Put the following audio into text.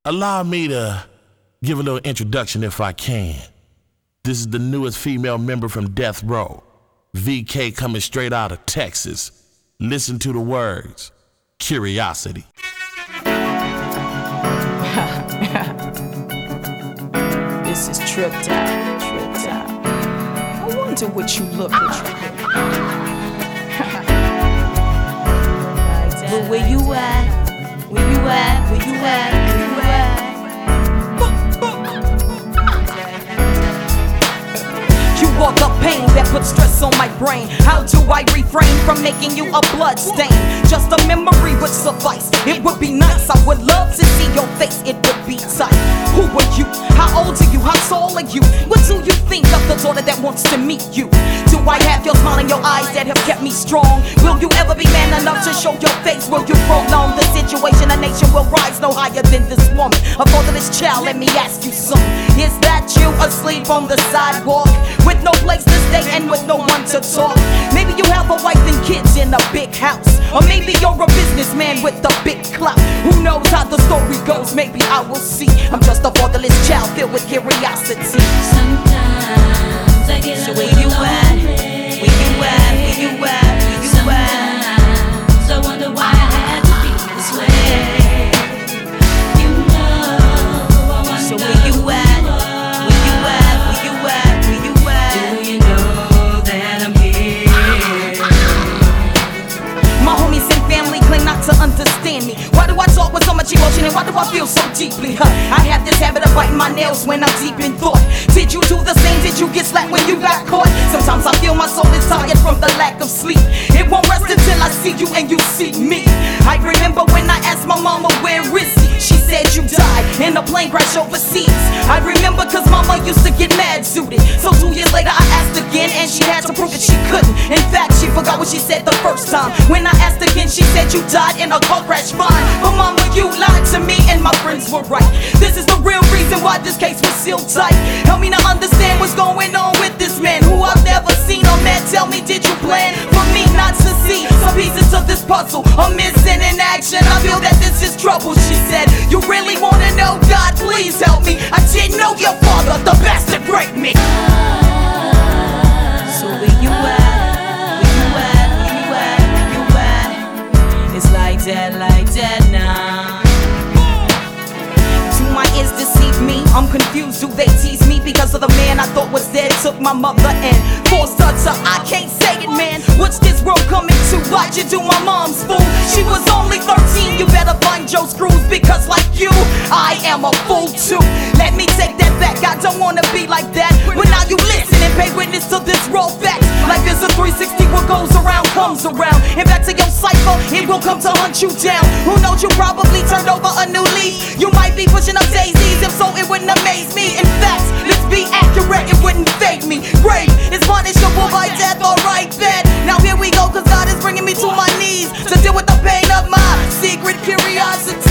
Allow me to give a little introduction if I can. This is the newest female member from Death Row, VK, coming straight out of Texas. Listen to the words, curiosity. This is trip time, trip time. I wonder what you look at. But where you at? Where you at? Where you at? Where you at? You are the pain that puts stress on my brain. How do I refrain from making you a blood stain? Just a memory would suffice. It would be nice. I would love to see your face. It would be tight. Who are you? How old are you? How tall are you? What do you think of the daughter that wants to meet you? Do I have your smile in your eyes that have kept me strong? Will you ever be man enough to show your face? Will you prolong the situation? A nation will rise no higher than this woman. A fatherless child, let me ask you something. Is that you asleep on the sidewalk with no place to stay and with no one to talk? Maybe you have a wife and kids in a big house, or maybe you're a businessman with a big clout. Who knows how the story goes? Maybe I will see. I'm just a fatherless child filled with curiosity. Sometimes I get So where you at? Where you at? Where you at? Where you at? Sometimes I wonder why I had to be this way. You know I wonder. So where you at? Where you at? Where you at? Where you at? Do you know that I'm here? My homies and family claim not to understand me. Why do I talk with so much emotion and why do I feel so deeply? I have this habit of biting my nails when I'm deep in thought. Did you do the same? Did you get slapped when you got caught? Sometimes I feel my soul is tired from the lack of sleep. It won't rest until I see you and you see me. I remember when I asked my mama, where is he? She said you died in a plane crash overseas. I remember cause mama used to get mad suited. So 2 years later I asked again and she had to prove that she couldn't. In fact, she forgot what she said the first time. When I asked again, she said you died in a car crash. Fine, but mama, you lied to me and my friends were right. This is the real reason why this case was sealed tight. Help me to understand what's going on with this man who I've never seen or met. Tell me, did you plan for me not to see some pieces of this puzzle are missing in action? I feel that this is trouble. She said, you really wanna know? God, please help me. I didn't know your father, the bastard raped me. So where you at? Where you at? Where you at? Where you at? It's like that now. Do my ears deceive me? I'm confused. Do they tease me because of the man I thought was dead? Took my mother and forced her to. I can't say it, man. What's this world coming to? Why'd you do my mom's fool? She was only 13. You better find Joe Screws because like you, I am a fool too. Let me take that back. I don't wanna be like that. But now you listen and pay witness to this raw fact. Life is a 360. What goes around comes around. And back to your cypher, it will come to hunt you down. Who knows? You probably turned over a new leaf. You might be pushing up daisies. If so, it wouldn't amaze me. In fact, let's be accurate. It wouldn't fade me. Grave is punishable by death. Alright, bed. Now here we go, cause God is bringing me to my knees to deal with the pain of my secret curiosity.